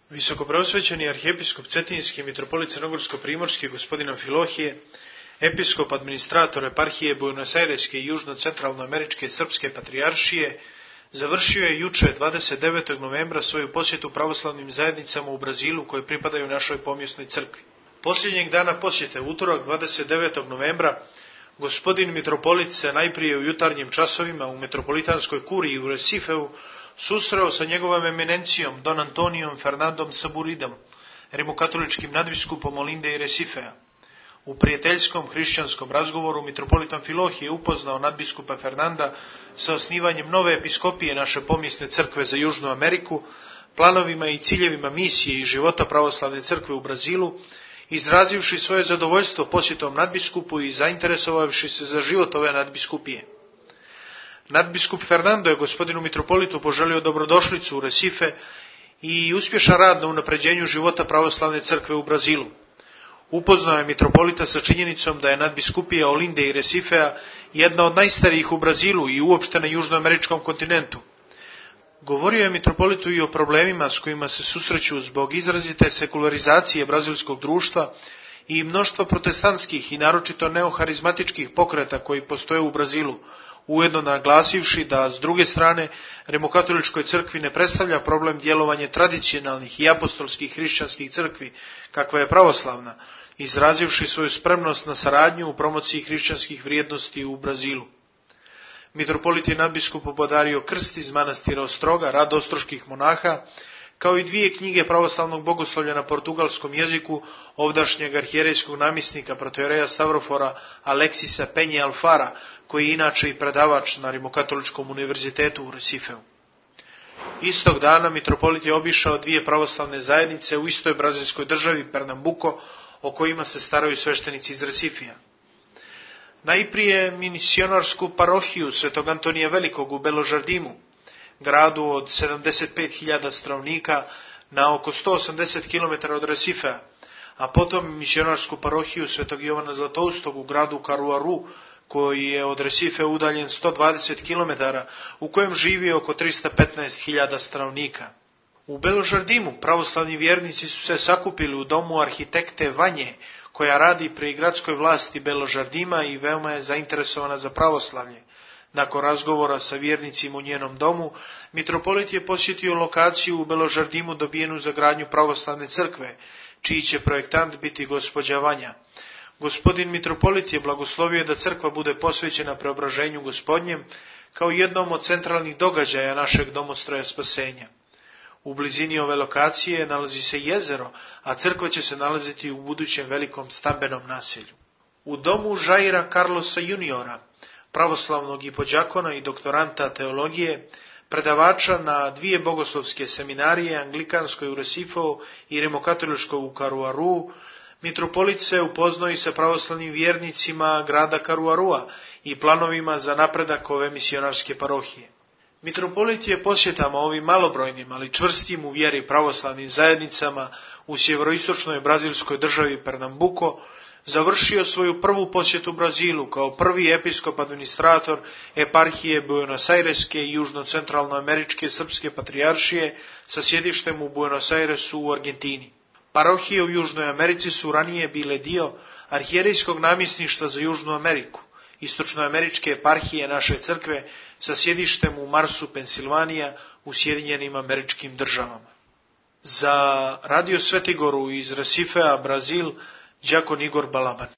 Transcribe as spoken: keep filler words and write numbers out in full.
Visokopreosvećeni arhijepiskop Cetinjski, mitropolit Crnogorsko-primorski, gospodin Amfilohije, episkop administrator eparhije Buenos Aireske i južno-centralnoameričke srpske patrijaršije, završio je juče dvadeset devetog novembra svoju posjetu pravoslavnim zajednicama u Brazilu koje pripadaju našoj pomjesnoj crkvi. Posljednjeg dana posjete, utorak dvadeset devetog novembra, gospodin mitropolit se najprije u jutarnjim časovima u metropolitanskoj kuriji u Resifeu susreo sa njegovom eminencijom Don Antonijom Fernandom Saburidom, rimokatoličkim nadbiskupom Olinde i Resifea. U prijateljskom hrišćanskom razgovoru mitropolit Amfilohije je upoznao nadbiskupa Fernanda sa osnivanjem nove episkopije naše pomjesne crkve za Južnu Ameriku, planovima i ciljevima misije i života pravoslavne crkve u Brazilu, izrazivši svoje zadovoljstvo posjetom nadbiskupu i zainteresovavši se za život ove nadbiskupije. Nadbiskup Fernando je gospodinu mitropolitu poželio dobrodošlicu u Resife i uspješan rad na unapređenju života pravoslavne crkve u Brazilu. Upoznao je mitropolita sa činjenicom da je nadbiskupija Olinde i Resifea jedna od najstarijih u Brazilu i uopšte na južnoameričkom kontinentu. Govorio je mitropolitu i o problemima s kojima se susreću zbog izrazite sekularizacije brazilskog društva i mnoštva protestantskih i naročito neoharizmatičkih pokreta koji postoje u Brazilu, ujedno naglasivši da, s druge strane, rimokatoličkoj crkvi ne predstavlja problem djelovanje tradicionalnih i apostolskih hrišćanskih crkvi, kakva je pravoslavna, izrazivši svoju spremnost na saradnju u promociji hrišćanskih vrijednosti u Brazilu. Mitropolit je nadbiskupu podario krst iz manastira Ostroga, rad ostroških monaha, kao i dvije knjige pravoslavnog bogoslovlja na portugalskom jeziku ovdašnjeg arhijerejskog namjesnika protojereja Stavrofora Aleksisa Penje Alfara, koji je inače i predavač na Rimokatoličkom univerzitetu u Resifeu. Istog dana mitropolit je obišao dvije pravoslavne zajednice u istoj brazilskoj državi Pernambuco, o kojima se staraju sveštenici iz Resifija. Najprije misionarsku parohiju Svetog Antonija Velikog u Belo Jardimu, gradu od sedamdeset pet hiljada stanovnika na oko sto osamdeset kilometara od Resifea, a potom misionarsku parohiju Svetog Jovana Zlatoustog u gradu Karuaru, koji je od Resifea udaljen sto dvadeset kilometara, u kojem živi oko tristo petnaest hiljada stanovnika. U Belo Jardimu pravoslavni vjernici su se sakupili u domu arhitekte Vanje, koja radi pri gradskoj vlasti Belo Jardima i veoma je zainteresovana za pravoslavlje. Nakon razgovora sa vjernicima u njenom domu, mitropolit je posjetio lokaciju u Belo Jardimu dobijenu za gradnju pravoslavne crkve, čiji će projektant biti gospođa Vanja. Gospodin mitropolit je blagoslovio da crkva bude posvećena preobraženju Gospodnjem kao jednom od centralnih događaja našeg domostroja spasenja. U blizini ove lokacije nalazi se jezero, a crkva će se nalaziti u budućem velikom stambenom naselju. U domu Jaira Carlosa juniora, pravoslavnog i podjakona i doktoranta teologije, predavača na dvije bogoslovske seminarije, anglikanskoj u Resifeu i rimokatoličkoj u Karuaru, mitropolit se upoznao i sa pravoslavnim vjernicima grada Karuarua i planovima za napredak ove misionarske parohije. Mitropolit je posjetama ovim malobrojnim, ali čvrstim u vjeri pravoslavnim zajednicama u sjeveroistočnoj brazilskoj državi Pernambuco završio svoju prvu posjetu Brazilu kao prvi episkop administrator eparhije Buenos Aireske i južno-centralnoameričke srpske patrijaršije sa sjedištem u Buenos Airesu u Argentini. Parohije u Južnoj Americi su ranije bile dio arhijerejskog namjesništva za Južnu Ameriku, istočnoameričke eparhije naše crkve sa sjedištem u Marsu, Pensilvanija, u Sjedinjenim Američkim Državama. Za Radio Svetigoru iz Resifea, Brazil, đakon Igor Balaban.